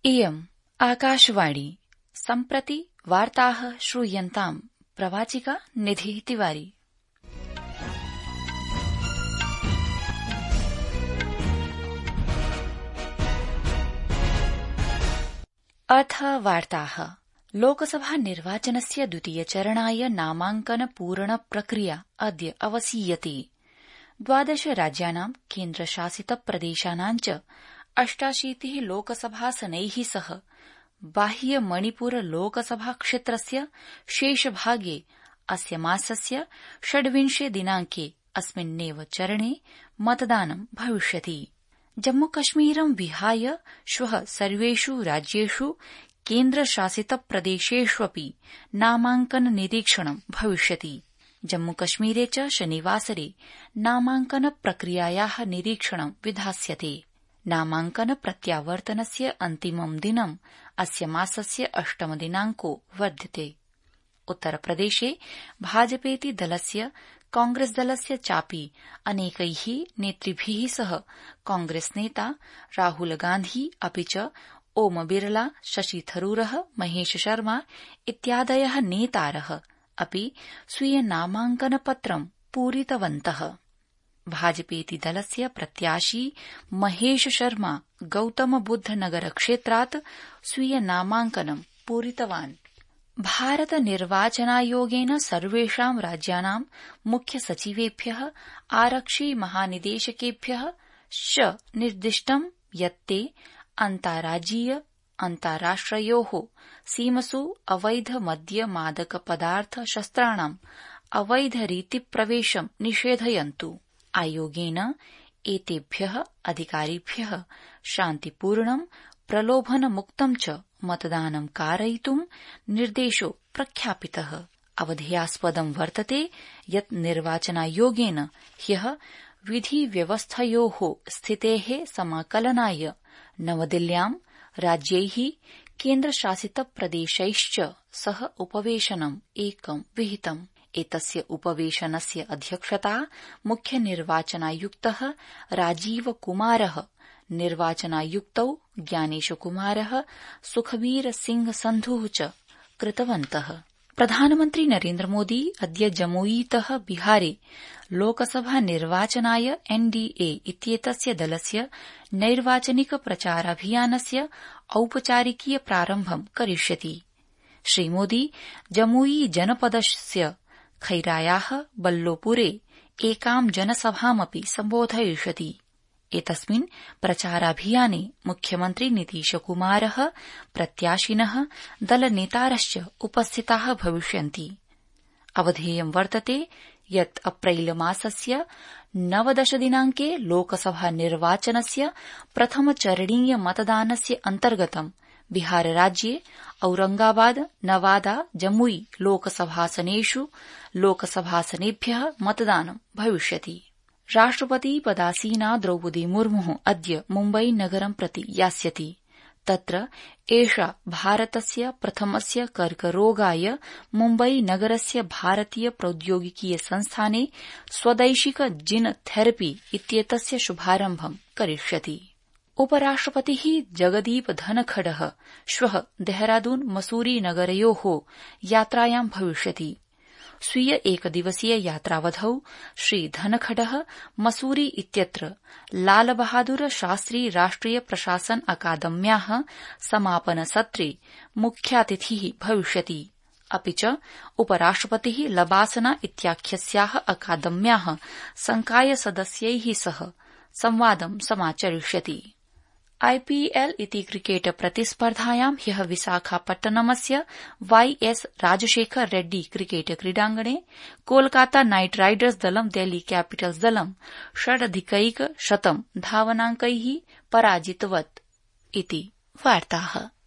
इयम् आकाशवाणी सम्प्रति वार्ताः श्रूयन्ताम् प्रवाचिका निधि तिवारी। अथ वार्ताः। लोकसभा निर्वाचनस्य द्वितीयचरणाय नामाङ्कन पूरण प्रक्रिया अद्य अवसीयते। 12 राज्यानां केन्द्रशासित प्रदेशानां च 88 लोकसभासनैः सह बाह्य मणिपुर लोकसभा क्षेत्रस्य शेषभागे अस्य मासस्य 26 दिनाङ्के अस्मिन्नेव चरणे मतदानं भविष्यति। जम्मूकश्मीरं विहाय श्वः सर्वेषु राज्येषु केन्द्रशासित प्रदेशेष्वपि नामाङ्कन निरीक्षणं भविष्यति। जम्मूकश्मीरे च शनिवासरे नामाङ्कन प्रक्रियायाः निरीक्षणं विधास्यते। नामाङ्कन प्रत्यावर्तनस्य अन्तिमं दिनं अस्य मासस्य 8 दिनाङ्को वर्ध्यते। उत्तरप्रदेशे भाजपेति दलस्य कांग्रेस दलस्य चापि अनेकैः नेतृभिः सह कांग्रेस नेता राहुल गान्धी अपि च ओम बिरला, शशि थरूरः, महेश शर्मा इत्यादयः नेतारः अपि स्वीय नामाङ्कनपत्रं पूरितवन्तः। भाजपेति दलस्य प्रत्याशी महेश शर्मा गौतम बुद्ध नगर क्षेत्रात् स्वीय नामाङ्कनं पूरितवान्। भारत निर्वाचनायोगेन सर्वेषां राज्यानां मुख्य सचिवेभ्यः आरक्षि महानिदेशकेभ्यः च निर्दिष्टं यत् ते अन्ताराज्यीय अन्ताराष्ट्रयोः सीमसु अवैध मद्य मादक पदार्थ शस्त्राणां अवैधरीति प्रवेशं निषेधयन्तु। आयोगेन एतेभ्यः अधिकारिभ्यः शान्तिपूर्णं प्रलोभनमुक्तं च मतदानं कारयितुं निर्देशो प्रख्यापितः। अवधेयास्पदं वर्तते यत् निर्वाचनायोगेन ह्यः विधिव्यवस्थयोः स्थितेः समाकलनाय नवदिल्ल्यां राज्यैः केन्द्रशासित प्रदेशैश्च सह उपवेशनम् एकं विहितम्। एतस्य उपवेशनस्य अध्यक्षता मुख्य निर्वाचनायुक्तः राजीव कुमारः, निर्वाचनायुक्तौ ज्ञानेश कुमारः, सुखबीर सिंह संधुः च कृतवन्तः। प्रधानमन्त्री नरेन्द्र मोदी अद्य जमुयीतः बिहारे लोकसभा निर्वाचनाय एनडीए इत्येतस्य दलस्य नैर्वाचनिक प्रचाराभियानस्य औपचारिकीय प्रारम्भं करिष्यति। श्रीमोदी जमुई जनपदस्य खैरायाः बल्लोपुरे एकां जनसभामपि सम्बोधयिष्यति। एतस्मिन् प्रचाराभियाने मुख्यमन्त्री नीतीशकुमारः, प्रत्याशिनः, दलनेतारश्च उपस्थिताः भविष्यन्ति। अवधेयं वर्तते यत् अप्रैल मासस्य 19 दिनाङ्के लोकसभा निर्वाचनस्य प्रथमचरणीय मतदानस्य अन्तर्गतं बिहारराज्ये औरंगाबाद, नवादा, जमुई लोकसभासनेषु लोकसभासनेभ्यः मतदानं भविष्यति। राष्ट्रपति पदासीना द्रौपदी मुर्मुः अद्य मुम्बई नगरं प्रति यास्यति। तत्र एषा भारतस्य प्रथमस्य कर्करोगाय मुम्बई नगरस्य भारतीय प्रौद्योगिकीय संस्थाने स्वदैशिक जिन थेरपी इत्येतस्य शुभारम्भं करिष्यति। उपराष्ट्रपतिः जगदीप धनखडः श्वः देहरादून मसूरी नगरयोः यात्रायां भविष्यति। स्वीय एकदिवसीय यात्रावधौ श्री धनखडः मसूरी इत्यत्र लाल बहादुर शास्त्री राष्ट्रिय प्रशासन अकादम्याः समापनसत्रे मुख्यातिथिः भविष्यति। अपि च उपराष्ट्रपतिः लबासना इत्याख्यस्याः अकादम्याः संकाय सदस्यैः सह संवादं समाचरिष्यति। आईपीएल इति क्रिकेट प्रतिस्पर्धायां ह्यः विशाखापट्टनमस्य वाईएस राजशेखर रेड्डी क्रिकेट क्रीडाङ्गणे कोलकाता नाइट राइडर्स दलं दिल्ली कैपिटल्स दलं 6,100 धावनाङ्कैः पराजितवत् इति वार्ताः।